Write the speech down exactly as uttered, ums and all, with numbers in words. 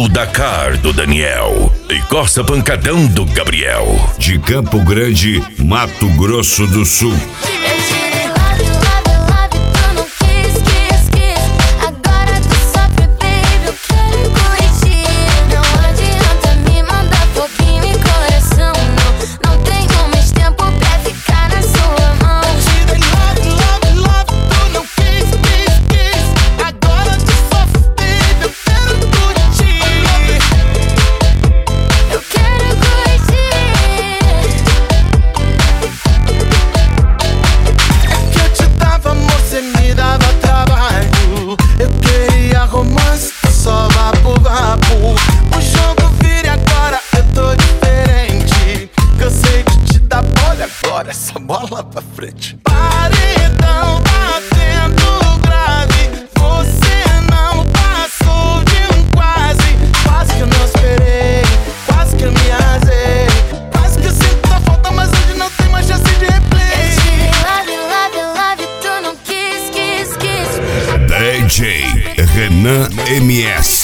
Dakar do Daniel e Corsa Pancadão do Gabriel. De Campo Grande, Mato Grosso do Sul. Essa bola pra frente. Paredão batendo grave. Você não passou de um quase. Quase que eu não esperei. Quase que eu me arrasei. Quase que eu sinto a falta, mas hoje não tem mais chance de replay. Love, love, love, tu não quis, quis, quis. D J Renan M S.